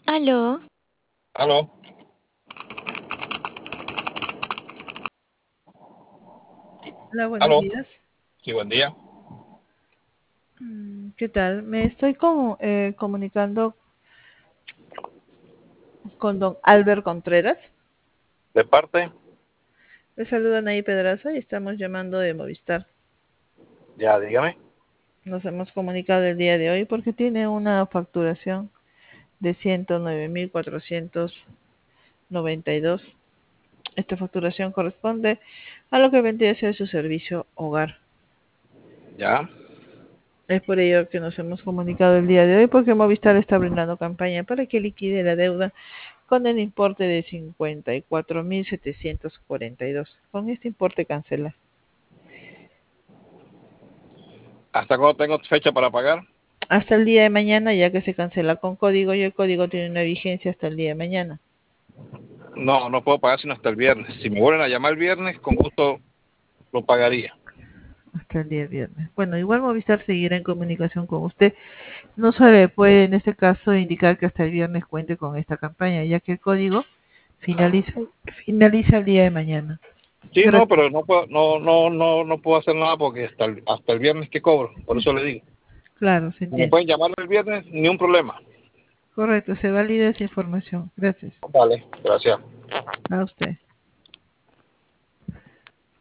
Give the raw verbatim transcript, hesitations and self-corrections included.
Aló, Aló, Hola, buenos aló, días. sí, buen día. Mm, ¿Qué tal? Me estoy como, eh, comunicando con don Albert Contreras. De parte, Le saludan ahí Pedraza y estamos llamando de Movistar. ya dígame. Nos hemos comunicado el día de hoy porque tiene una facturación de ciento nueve mil cuatrocientos noventa y dos. Esta facturación corresponde a lo que vendría a ser su servicio hogar. Ya, Es por ello que nos hemos comunicado el día de hoy porque Movistar está brindando campaña para que liquide la deuda con el importe de cincuenta y cuatro mil setecientos cuarenta y dos. Con este importe cancela. ¿hasta cuándo tengo fecha para pagar? Hasta el día de mañana, ya que se cancela con código y el código tiene una vigencia hasta el día de mañana. No, no puedo pagar sino hasta el viernes. Si me vuelven a llamar el viernes, con gusto lo pagaría. Hasta el día viernes. Bueno, igual Movistar seguirá en comunicación con usted. No se le puede en este caso indicar que hasta el viernes cuente con esta campaña, ya que el código finaliza, finaliza el día de mañana. Sí, no, Gracias. pero no puedo, no, no, no, no puedo hacer nada porque hasta el, hasta el viernes que cobro. Por eso le digo. Claro, se Si me entiende. pueden llamar el viernes, ni un problema. Correcto, se valida esa información. Gracias. Vale, gracias. A usted.